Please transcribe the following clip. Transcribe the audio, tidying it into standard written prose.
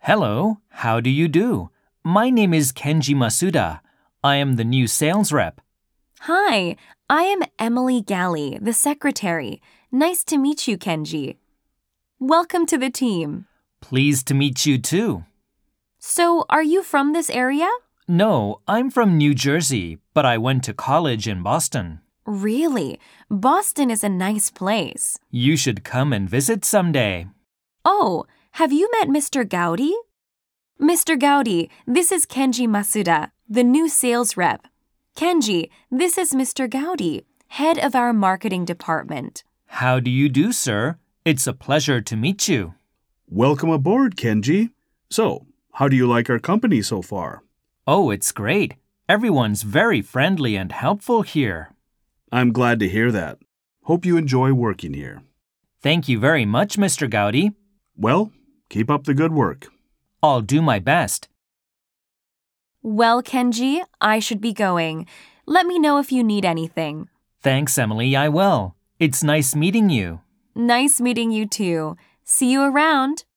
Hello, how do you do? My name is Kenji Masuda. I am the new sales rep. Hi, I am Emily Galley, the secretary. Nice to meet you, Kenji. Welcome to the team. Pleased to meet you too. So, are you from this area? No, I'm from New Jersey, but I went to college in Boston. Really? Boston is a nice place. You should come and visit someday. Oh, have you met Mr. Gowdy? Mr. Gowdy, this is Kenji Masuda, the new sales rep. Kenji, this is Mr. Gowdy, head of our marketing department. How do you do, sir? It's a pleasure to meet you. Welcome aboard, Kenji. So, how do you like our company so far? Oh, it's great. Everyone's very friendly and helpful here. I'm glad to hear that. Hope you enjoy working here. Thank you very much, Mr. Gowdy. Well, keep up the good work. I'll do my best. Well, Kenji, I should be going. Let me know if you need anything. Thanks, Emily, I will. It's nice meeting you. Nice meeting you too. See you around.